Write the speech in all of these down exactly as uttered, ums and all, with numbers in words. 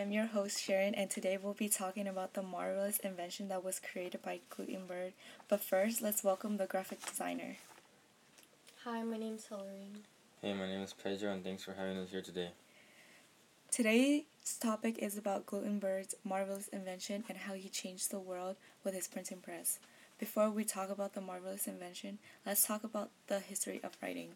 I'm your host Sharon, and today we'll be talking about the marvelous invention that was created by Gutenberg. But first, let's welcome the graphic designer. Hi, my name's Hillary. Hey, my name is Pedro, and thanks for having us here today. Today's topic is about Gutenberg's marvelous invention and how he changed the world with his printing press. Before we talk about the marvelous invention, let's talk about the history of writing.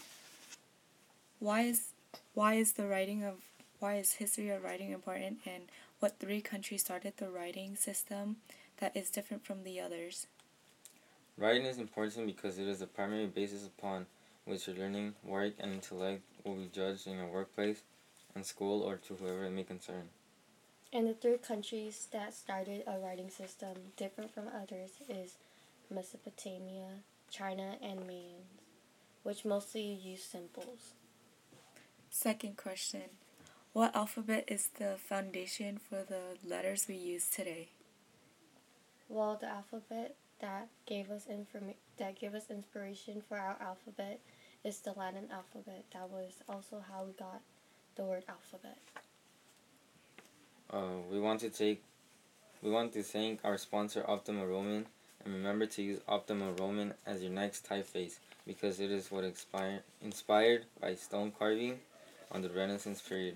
Why is why is the writing of why is history of writing important, and what three countries started the writing system that is different from the others? Writing is important because it is the primary basis upon which your learning, work, and intellect will be judged in your workplace, in school, or to whoever it may concern. And the three countries that started a writing system different from others is Mesopotamia, China, and Mayans, which mostly use symbols. Second question. What alphabet is the foundation for the letters we use today? Well, the alphabet that gave us informa- that gave us inspiration for our alphabet is the Latin alphabet. That was also how we got the word alphabet. Uh, we want to take, we want to thank our sponsor Optima Roman, and remember to use Optima Roman as your next typeface because it is what expired, inspired by stone carving on the Renaissance period.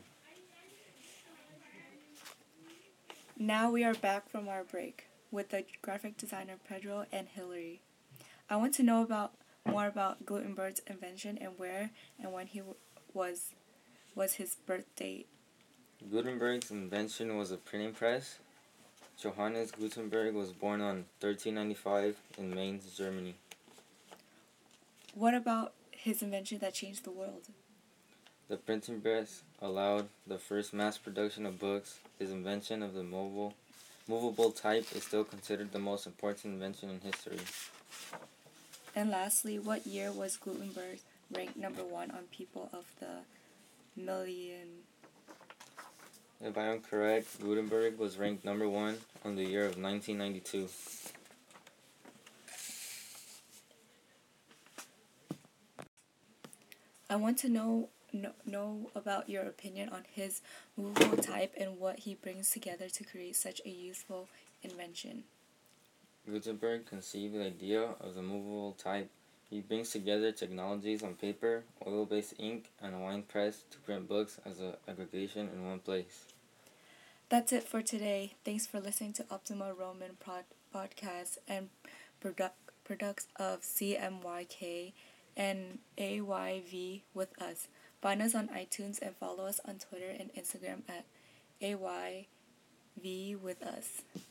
Now we are back from our break with the graphic designer Pedro and Hillary. I want to know about more about Gutenberg's invention and where and when he w- was was his birth date. Gutenberg's invention was a printing press. Johannes Gutenberg was born on thirteen ninety-five in Mainz, Germany. What about his invention that changed the world? The printing press allowed the first mass production of books. His invention of the mobile, movable type is still considered the most important invention in history. And lastly, what year was Gutenberg ranked number one on People of the Million? If I am correct, Gutenberg was ranked number one on the year of nineteen ninety-two. I want to know, know know about your opinion on his movable type and what he brings together to create such a useful invention. Gutenberg conceived the idea of the movable type. He brings together technologies on paper, oil-based ink, and a wine press to print books as an aggregation in one place. That's it for today. Thanks for listening to Optima Roman Prod- Podcast and produ- products of C M Y K and A Y V with us. Find us on iTunes and follow us on Twitter and Instagram at A Y V with us.